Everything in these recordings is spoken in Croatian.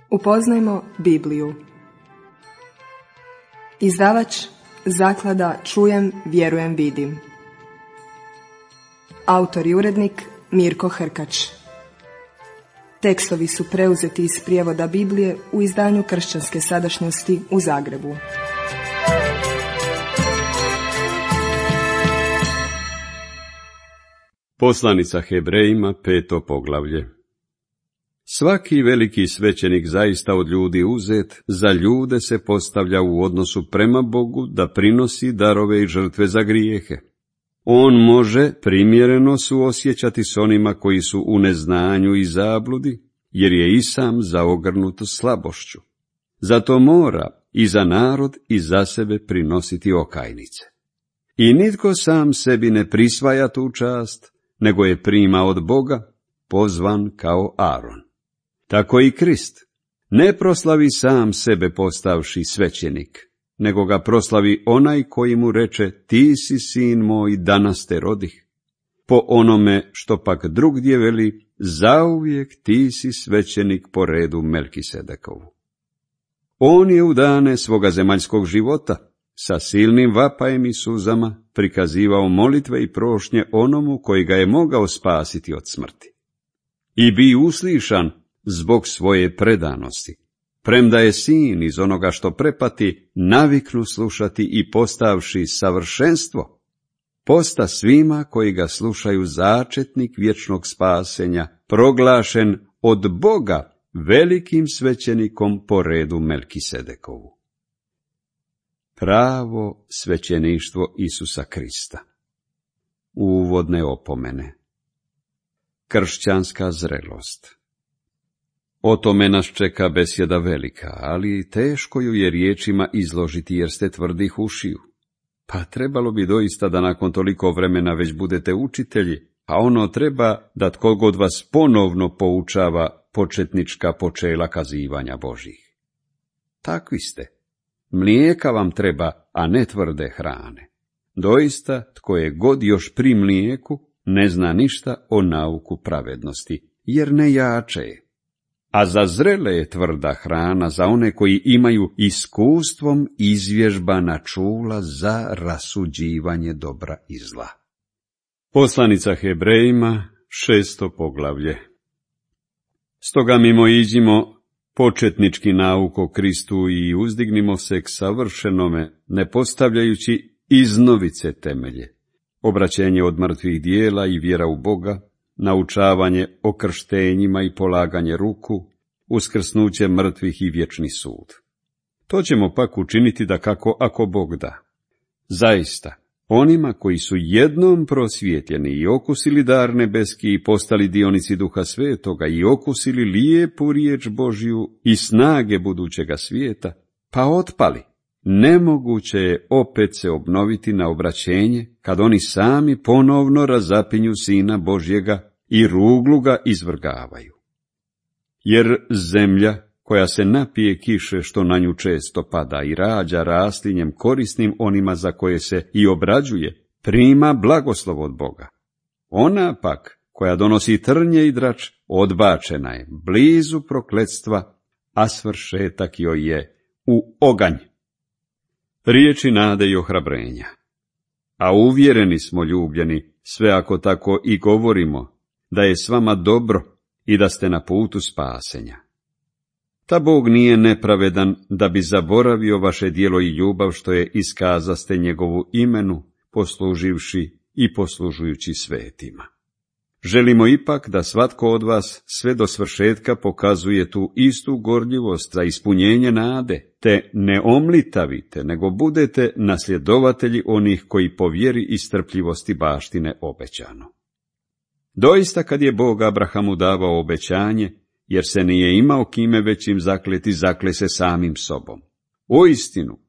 Upoznajmo Bibliju. Izdavač Zaklada Čujem, vjerujem, vidim. Autor i urednik Mirko Hrkač. Tekstovi su preuzeti iz prijevoda Biblije u izdanju Kršćanske sadašnjosti u Zagrebu. Poslanica Hebrejima, 5. poglavlje. Svaki veliki svećenik zaista od ljudi uzet, za ljude se postavlja u odnosu prema Bogu da prinosi darove i žrtve za grijehe. On može primjereno suosjećati s onima koji su u neznanju i zabludi, jer je i sam zaogrnut slabošću. Zato mora i za narod i za sebe prinositi okajnice. I nitko sam sebi ne prisvaja tu čast, nego je prima od Boga, pozvan kao Aron. Tako i Krist ne proslavi sam sebe postavši svećenik, nego ga proslavi onaj koji mu reče: ti si sin moj, danas te rodih. Po onome što pak drugdje veli: zauvijek ti si svećenik po redu Melkisedekovu. On je u dane svoga zemaljskog života sa silnim vapajem i suzama prikazivao molitve i prošnje onomu koji ga je mogao spasiti od smrti. I bi uslišan zbog svoje predanosti, premda je sin iz onoga što prepati naviknu slušati i postavši savršenstvo, posta svima koji ga slušaju začetnik vječnog spasenja, proglašen od Boga velikim svećenikom po redu Melkisedekovu. Pravo svećeništvo Isusa Krista. Uvodne opomene. Kršćanska zrelost. O tome nas čeka besjeda velika, ali teško ju je riječima izložiti jer ste tvrdih ušiju. Pa trebalo bi doista da nakon toliko vremena već budete učitelji, a ono treba da tko god vas ponovno poučava početnička počela kazivanja Božjih. Takvi ste. Mlijeka vam treba, a ne tvrde hrane. Doista, tko je god još pri mlijeku, ne zna ništa o nauku pravednosti, jer ne jače je. A za zrele je tvrda hrana za one koji imaju iskustvom izvježbana čula za rasuđivanje dobra i zla. Poslanica Hebrejima, 6. poglavlje. Stoga mimoiđimo početnički nauk o Kristu i uzdignimo se k savršenome, ne postavljajući iznovice temelje, obraćenje od mrtvih dijela i vjera u Boga, naučavanje o krštenjima i polaganje ruku, uskrsnuće mrtvih i vječni sud. To ćemo pak učiniti dakako ako Bog da. Zaista, onima koji su jednom prosvjetljeni i okusili dar nebeski i postali dionici Duha Svetoga i okusili lijepu riječ Božju i snage budućega svijeta, pa otpali, nemoguće je opet se obnoviti na obraćenje, kad oni sami ponovno razapinju Sina Božjega i ruglu ga izvrgavaju. Jer zemlja, koja se napije kiše što na nju često pada i rađa raslinjem korisnim onima za koje se i obrađuje, prima blagoslov od Boga. Ona pak, koja donosi trnje i drač, odbačena je, blizu prokletstva, a svršetak joj je u oganj. Riječi nade i ohrabrenja. A uvjereni smo, ljubljeni, sve ako tako i govorimo, da je s vama dobro i da ste na putu spasenja. Ta Bog nije nepravedan da bi zaboravio vaše djelo i ljubav što je iskazaste njegovu imenu, posluživši i poslužujući svetima. Želimo ipak da svatko od vas sve do svršetka pokazuje tu istu gorljivost za ispunjenje nade, te ne omlitavite, nego budete nasljedovatelji onih koji po vjeri i strpljivosti baštine obećano. Doista kad je Bog Abrahamu davao obećanje, jer se nije imao kime već im zakleti, zakle se samim sobom. Uistinu,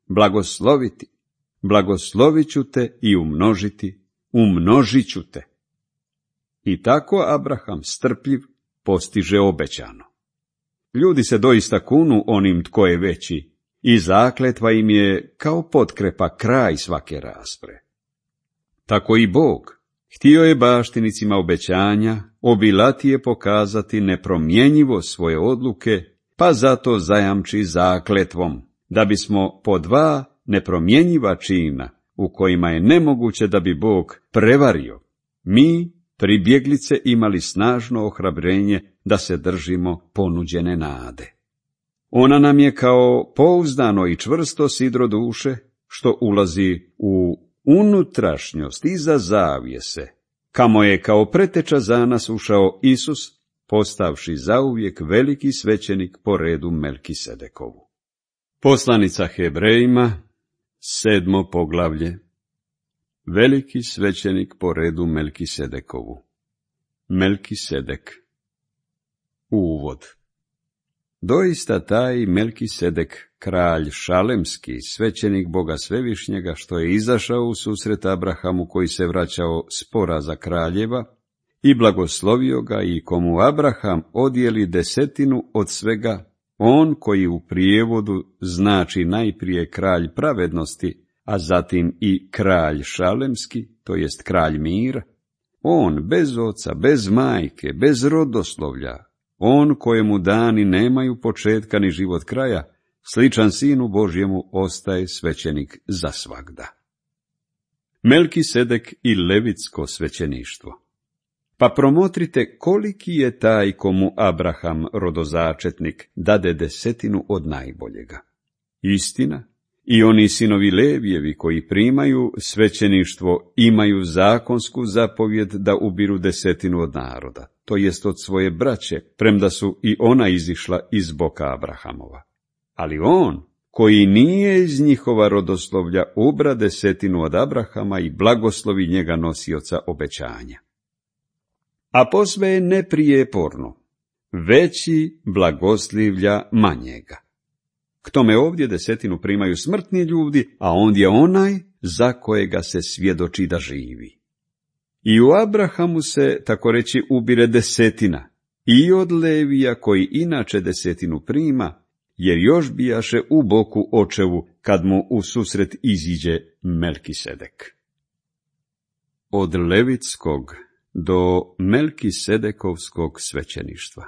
blagoslovit ću te i umnožit ću te. I tako Abraham strpljiv postiže obećano. Ljudi se doista kunu onim tko je veći i zakletva im je kao potkrepa kraj svake raspre. Tako i Bog htio je baštinicima obećanja obilatije pokazati nepromjenjivo svoje odluke pa zato zajamči zakletvom, da bismo po dva nepromjenjiva čina, u kojima je nemoguće da bi Bog prevario, mi, pribjeglice, imali snažno ohrabrenje da se držimo ponuđene nade. Ona nam je kao pouzdano i čvrsto sidro duše, što ulazi u unutrašnjost iza zavjese, kamo je kao preteča za nas ušao Isus, postavši zauvijek veliki svećenik po redu Melkisedekovu. Poslanica Hebrejima, 7. poglavlje. Veliki svećenik po redu Melkisedekovu. Melkisedek. Uvod. Doista taj Melkisedek, kralj šalemski, svećenik Boga Svevišnjega, što je izašao u susret Abrahamu koji se vraćao s poraza kraljeva, i blagoslovio ga, i komu Abraham odijeli 10% od svega, on koji u prijevodu znači najprije kralj pravednosti, a zatim i kralj šalemski, to jest kralj mira, on bez oca, bez majke, bez rodoslovlja, on kojemu dani nemaju početka ni život kraja, sličan Sinu Božjemu, ostaje svećenik za svagda. Melkisedek i levitsko svećeništvo. Pa promotrite koliki je taj komu Abraham, rodozačetnik, dade 10% od najboljega. Istina, i oni sinovi Levijevi koji primaju svećeništvo imaju zakonsku zapovjed da ubiru 10% od naroda, to jest od svoje braće, premda su i ona izišla iz boka Abrahamova. Ali on, koji nije iz njihova rodoslovlja, ubra 10% od Abrahama i blagoslovi njega nosioca obećanja. A posve je neprijeporno, veći blagoslivlja manjega. K tome ovdje 10% primaju smrtni ljudi, a ondje onaj za kojega se svjedoči da živi. I u Abrahamu se, tako reći, ubire 10%, i od Levija koji inače 10% prima, jer još bijaše u boku očevu kad mu u susret iziđe Melkisedek. Od levitskog do Melkisedekovskog svećeništva.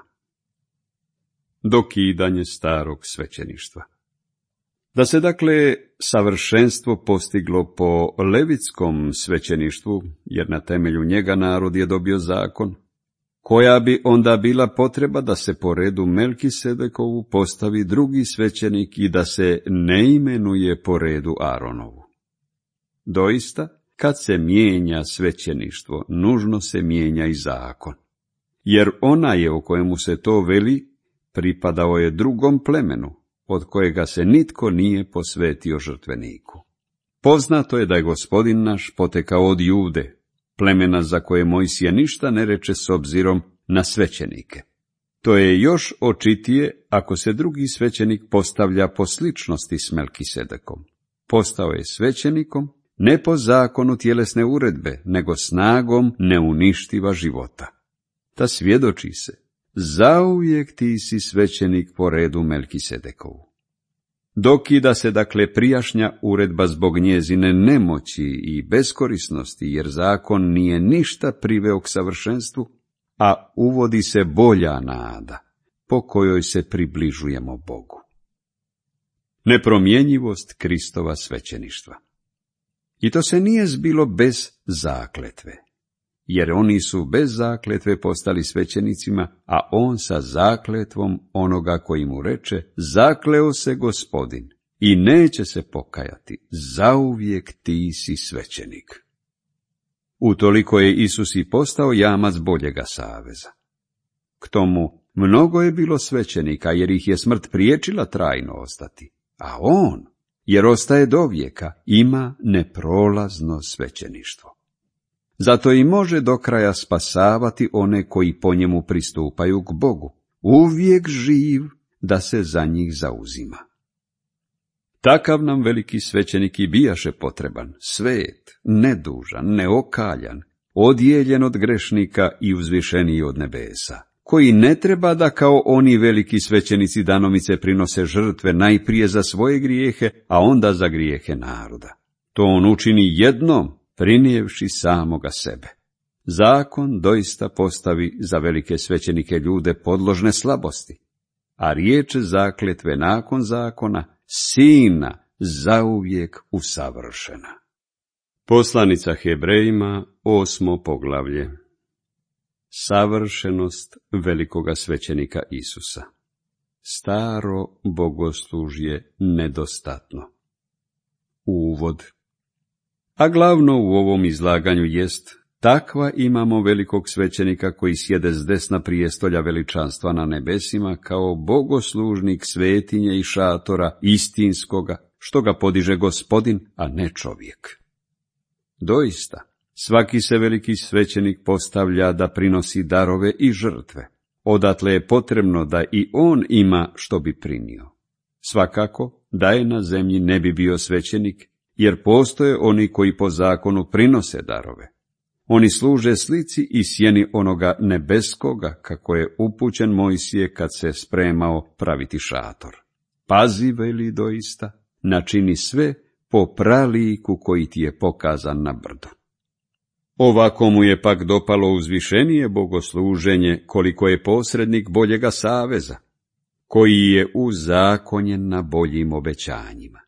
Dokidanje starog svećeništva. Da se dakle savršenstvo postiglo po levitskom svećeništvu, jer na temelju njega narod je dobio zakon, koja bi onda bila potreba da se po redu Melkisedekovu postavi drugi svećenik i da se ne imenuje po redu Aronovu. Doista, kad se mijenja svećeništvo, nužno se mijenja i zakon, jer onaj o kojemu se to veli pripadao je drugom plemenu, od kojega se nitko nije posvetio žrtveniku. Poznato je da je Gospodin naš potekao od Jude, plemena za koje Mojsije ništa ne reče s obzirom na svećenike. To je još očitije ako se drugi svećenik postavlja po sličnosti s Melkisedekom. Postao je svećenikom ne po zakonu tjelesne uredbe, nego snagom neuništiva života. Ta svjedoči se, zauvijek ti si svećenik po redu Melkisedekovu. Dokida se dakle prijašnja uredba zbog njezine nemoći i beskorisnosti, jer zakon nije ništa priveo k savršenstvu, a uvodi se bolja nada, po kojoj se približujemo Bogu. Nepromjenjivost Kristova svećeništva. I to se nije zbilo bez zakletve, jer oni su bez zakletve postali svećenicima, a on sa zakletvom onoga koji mu reče, zakleo se Gospodin i neće se pokajati, zauvijek ti si svećenik. Utoliko je Isus i postao jamac boljega saveza. K tomu mnogo je bilo svećenika, jer ih je smrt priječila trajno ostati, a on, jer ostaje do vijeka, ima neprolazno svećeništvo. Zato i može do kraja spasavati one koji po njemu pristupaju k Bogu, uvijek živ da se za njih zauzima. Takav nam veliki svećenik i bijaše potreban, svet, nedužan, neokaljan, odijeljen od grešnika i uzvišeniji od nebesa, koji ne treba da kao oni veliki svećenici danomice prinose žrtve najprije za svoje grijehe, a onda za grijehe naroda. To on učini jednom, prinijevši samoga sebe. Zakon doista postavi za velike svećenike ljude podložne slabosti, a riječ zakletve nakon zakona, sina zauvijek usavršena. Poslanica Hebrejima, 8. poglavlje. Savršenost velikoga svećenika Isusa. Staro bogoslužje nedostatno. Uvod. A glavno u ovom izlaganju jest: takva imamo velikog svećenika koji sjede s desna prijestolja veličanstva na nebesima, kao bogoslužnik svetinje i šatora istinskoga, što ga podiže Gospodin, a ne čovjek. Doista, svaki se veliki svećenik postavlja da prinosi darove i žrtve. Odatle je potrebno da i on ima što bi prinio. Svakako, da je na zemlji ne bi bio svećenik, jer postoje oni koji po zakonu prinose darove. Oni služe slici i sjeni onoga nebeskoga, kako je upućen Mojsije kad se spremao praviti šator. Pazi, veli doista, načini sve po praliku koji ti je pokazan na brdu. Ovako mu je pak dopalo uzvišenije bogosluženje, koliko je posrednik boljega saveza, koji je uzakonjen na boljim obećanjima.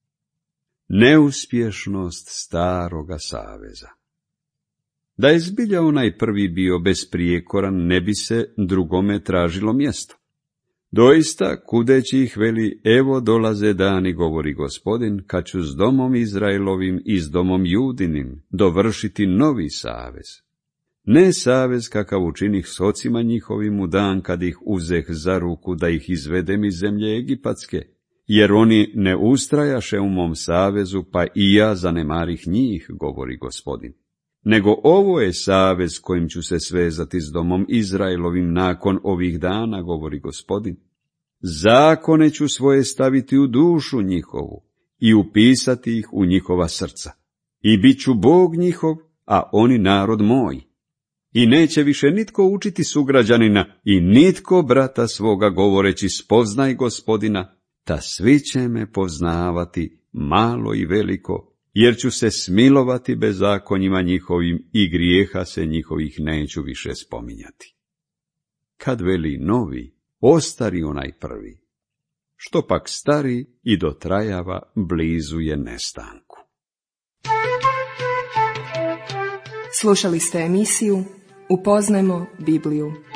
Neuspješnost staroga saveza. Da je zbilja onaj prvi bio besprijekoran, ne bi se drugome tražilo mjesto. Doista, kudeći ih veli, evo dolaze dani, govori Gospodin, kad ću s domom Izraelovim i s domom Judinim dovršiti novi savez. Ne savez kakav učinih s ocima njihovim u dan kad ih uzeh za ruku da ih izvedem iz zemlje Egipatske, jer oni ne ustrajaše u mom savezu, pa i ja zanemarih njih, govori Gospodin. Nego ovo je savez kojim ću se svezati s domom Izraelovim nakon ovih dana, govori Gospodin. Zakone ću svoje staviti u dušu njihovu i upisati ih u njihova srca. I bit ću Bog njihov, a oni narod moj. I neće više nitko učiti sugrađanina i nitko brata svoga govoreći spoznaj Gospodina, ta svi će me poznavati, malo i veliko, jer ću se smilovati bezakonjima njihovim i grijeha se njihovih neću više spominjati. Kad veli novi, ostari onaj prvi, što pak stari i dotrajava, blizu je nestanku. Slušali ste emisiju Upoznajmo Bibliju.